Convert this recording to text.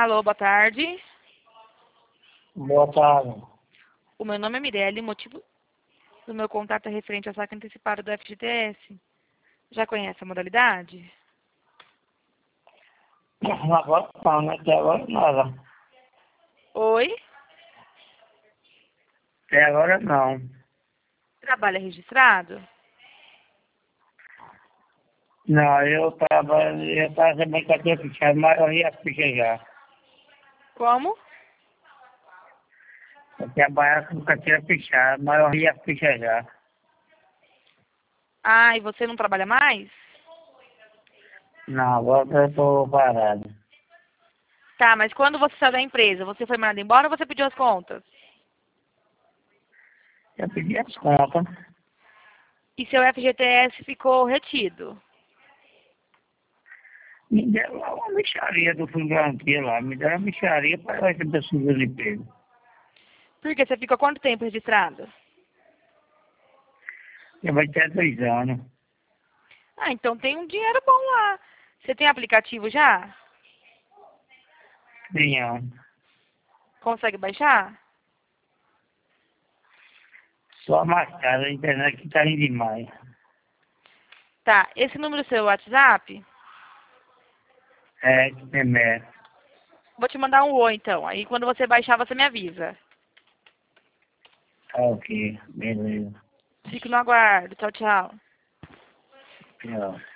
Alô, boa tarde. Boa tarde. O meu nome é Mirelle, o motivo do meu contato é referente ao saque antecipado do FGTS. Já conhece a modalidade? Agora não, né? Até agora nada. Oi? Até agora não. Trabalha registrado? Não, eu estava também com a tua ficha, mas eu ia ficha já. Como? Eu trabalhava com carteira fechada, mas eu ia ficha já. Ah, e você não trabalha mais? Não, agora eu estou parado. Tá, mas quando você saiu da empresa, você foi mandado embora ou você pediu as contas? Eu pedi as contas. E seu FGTS ficou retido? Me deram lá uma mixaria do Fundo Garantia lá. Me deram uma mixaria para eu receber seguro-desemprego. Por quê? Você ficou quanto tempo registrado? Já vai ter 2 anos. Ah, então tem um dinheiro bom lá. Você tem aplicativo já? Tinha Consegue baixar? só mais caro, a internet que está indo demais. Tá, esse número é seu WhatsApp? É, que tem merda. Vou te mandar um oi, então. Aí quando você baixar, você me avisa. Ok, beleza. Fico no aguardo. Tchau, tchau. Tchau.